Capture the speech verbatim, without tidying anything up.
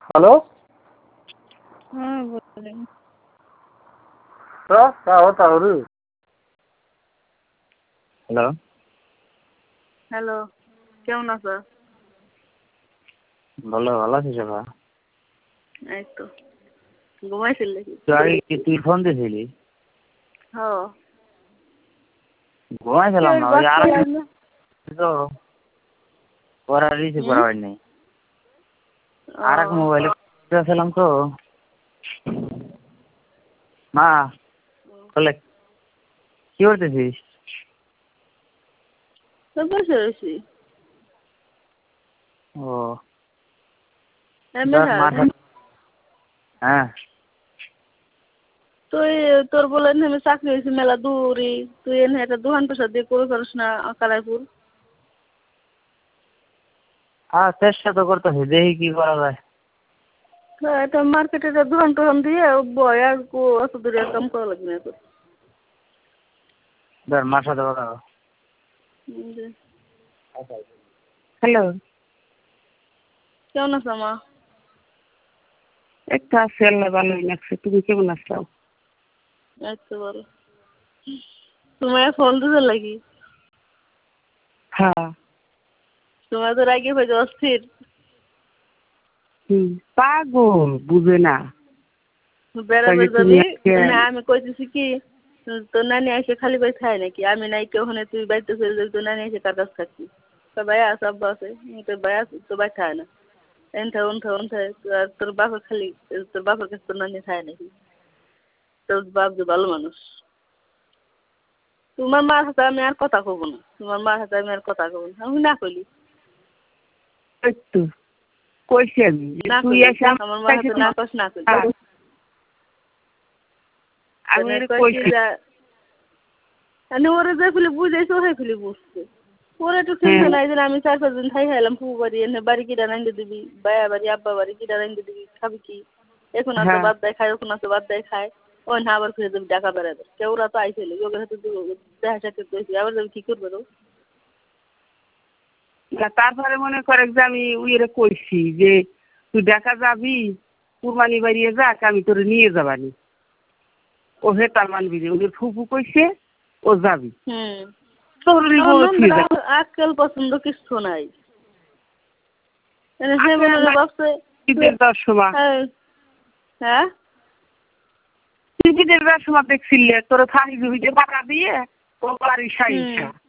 Hello हाँ बोलें। तो क्या होता है रे? হ্যালো হ্যালো কেমন আছো? ভালো ভালো আছিস আপা? এই তো ঘুমাইছিল নাকি? তুই আগে কি তুই ফোন দিয়েছিলি? হ্যাঁ ঘুমাইছিলাম না, ওই আর বাচ্চা তো ওরা রিসিভ করা হয় নাই। আর এক মোবাইলে ছিলাম তো মা বলে কি করতেছিস? বসে রয়েছি। ও এমনি হ্যাঁ তুই তোর বলেন আমি চাকরি হয়েছি মেলা দূরই, তুই এনে একটা দোকান পেশা দিয়ে করে পারিস না কালাইপুর? হ্যাঁ চেষ্টা তো করতেছি, দেখি কি করা যায়। এটা মার্কেটে দোকান টোকান দিয়ে বয় আর অত দূরে কাম করা লাগবে না তোর। ধর মার সাথে কথা বল। হ্যালো কেমন আছো মা? একটা আছে আল্লাহ ভালোই লাগছে, তুমি কেমন আছো? এই তো বলো তোমার ফোন দিতে লাগি হ্যাঁ তোমার তো রাগে হয়ে অস্থির। হুম পাগল বুঝে না। বেড়াবে যাবি না, আমি কইতেছি কি তোর নানি এসে খালি বাড়ি খায় নাকি? আমি নাই কেউ ওখানে তুই বাড়িতে চলে যাবি, তোর নানি এসে কার কাছে থাকবি? তোর ভাই আছে আব্বা আছে, তোর ভাই আছে তোর ভাই খায় না এনথা উনথা উনথা তোর বাপের খালি তোর বাপের কাছে তোর নানি খায় নাকি? তোর বাপ যে ভালো মানুষ। তোমার মার হাতে আমি আর কথা কব না, তোমার মার হাতে আমি আর কথা কব না, আমি না কইলি একটু কইছি আমি না তুই কইলি এসে আমার মার হাতে না কস না কইলি। আমি আমি কইছি কইছি যে আমি ওরে যে ফেলে বুঝাইছি ওরে ফেলে বুঝছে, ওরা একটু চিন্তা নাই যে আমি চার পাঁচ দিন খাই খাইলাম ফুবু বাড়ি এনে বাড়ি কিটা রান্ধে দিবি, বায়া বাড়ি আব্বা বাড়ি কিটা রান্ধে দিবি, খাবি কি? এখন আসো বাদ দেয় খায়, ওখানে আসো বাদ দেয় খায়, ওই না আবার ফিরে যাবি টাকা বেড়াবে কেউ ওরা তো আইসেলে ওদের হাতে দেখা সাথে কইছি আবার যাবি কি করবে তো? না তারপরে মনে করে যে আমি উইরে কইছি যে তুই দেখা যাবি কুরবানি বাড়িয়ে যাক, আমি তোরে নিয়ে যাবানি। ও হেতার মানবি রে, ওদের ফুফু কইছে ও যাবি। হুম তোর আজকাল পছন্দ কিছু নাই। সে মনে ভাবছে ঈদের দশ সময় হ্যাঁ ঈদের দশ সময় দেখছিলে তোর ফাঁকি জমিতে টাকা দিয়ে ও বাড়ি সাইসা